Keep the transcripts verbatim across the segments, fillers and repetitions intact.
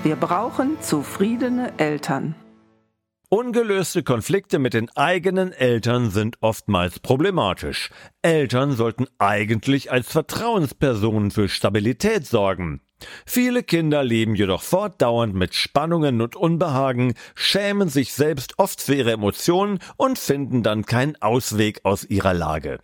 Wir brauchen zufriedene Eltern. Ungelöste Konflikte mit den eigenen Eltern sind oftmals problematisch. Eltern sollten eigentlich als Vertrauenspersonen für Stabilität sorgen. Viele Kinder leben jedoch fortdauernd mit Spannungen und Unbehagen, schämen sich selbst oft für ihre Emotionen und finden dann keinen Ausweg aus ihrer Lage.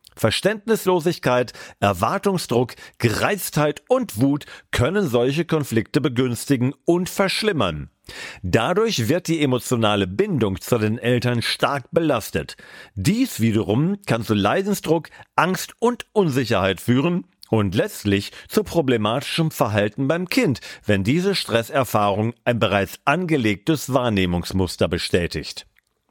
Verständnislosigkeit, Erwartungsdruck, Gereiztheit und Wut können solche Konflikte begünstigen und verschlimmern. Dadurch wird die emotionale Bindung zu den Eltern stark belastet. Dies wiederum kann zu Leidensdruck, Angst und Unsicherheit führen und letztlich zu problematischem Verhalten beim Kind, wenn diese Stresserfahrung ein bereits angelegtes Wahrnehmungsmuster bestätigt.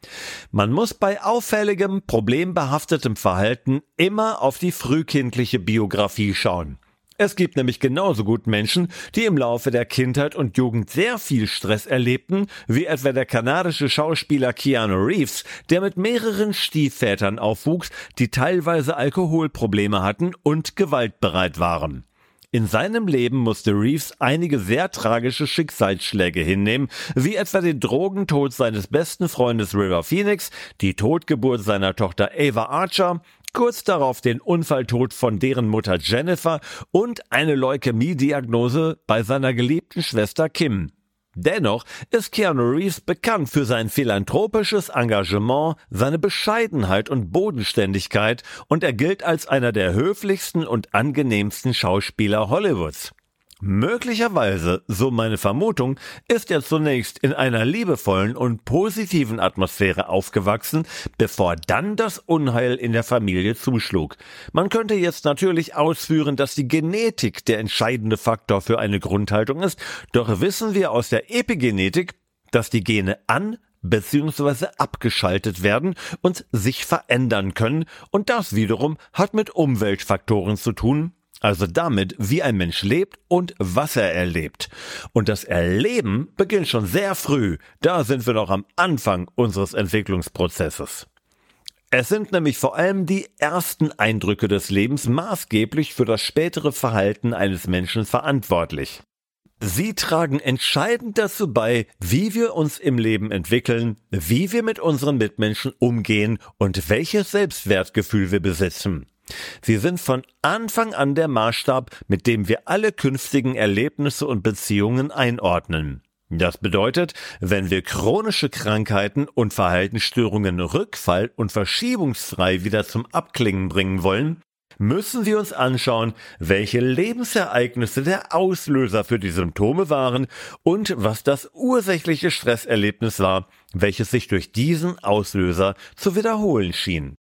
Man muss bei auffälligem, problembehaftetem Verhalten immer auf die frühkindliche Biografie schauen. Es gibt nämlich genauso gut Menschen, die im Laufe der Kindheit und Jugend sehr viel Stress erlebten, wie etwa der kanadische Schauspieler Keanu Reeves, der mit mehreren Stiefvätern aufwuchs, die teilweise Alkoholprobleme hatten und gewaltbereit waren. In seinem Leben musste Reeves einige sehr tragische Schicksalsschläge hinnehmen, wie etwa den Drogentod seines besten Freundes River Phoenix, die Totgeburt seiner Tochter Ava Archer, kurz darauf den Unfalltod von deren Mutter Jennifer und eine Leukämie-Diagnose bei seiner geliebten Schwester Kim. Dennoch ist Keanu Reeves bekannt für sein philanthropisches Engagement, seine Bescheidenheit und Bodenständigkeit und er gilt als einer der höflichsten und angenehmsten Schauspieler Hollywoods. Möglicherweise, so meine Vermutung, ist er zunächst in einer liebevollen und positiven Atmosphäre aufgewachsen, bevor dann das Unheil in der Familie zuschlug. Man könnte jetzt natürlich ausführen, dass die Genetik der entscheidende Faktor für eine Grundhaltung ist, doch wissen wir aus der Epigenetik, dass die Gene an bzw. abgeschaltet werden und sich verändern können und das wiederum hat mit Umweltfaktoren zu tun, also damit, wie ein Mensch lebt und was er erlebt. Und das Erleben beginnt schon sehr früh, da sind wir noch am Anfang unseres Entwicklungsprozesses. Es sind nämlich vor allem die ersten Eindrücke des Lebens maßgeblich für das spätere Verhalten eines Menschen verantwortlich. Sie tragen entscheidend dazu bei, wie wir uns im Leben entwickeln, wie wir mit unseren Mitmenschen umgehen und welches Selbstwertgefühl wir besitzen. Sie sind von Anfang an der Maßstab, mit dem wir alle künftigen Erlebnisse und Beziehungen einordnen. Das bedeutet, wenn wir chronische Krankheiten und Verhaltensstörungen rückfall- und verschiebungsfrei wieder zum Abklingen bringen wollen, müssen wir uns anschauen, welche Lebensereignisse der Auslöser für die Symptome waren und was das ursächliche Stresserlebnis war, welches sich durch diesen Auslöser zu wiederholen schien.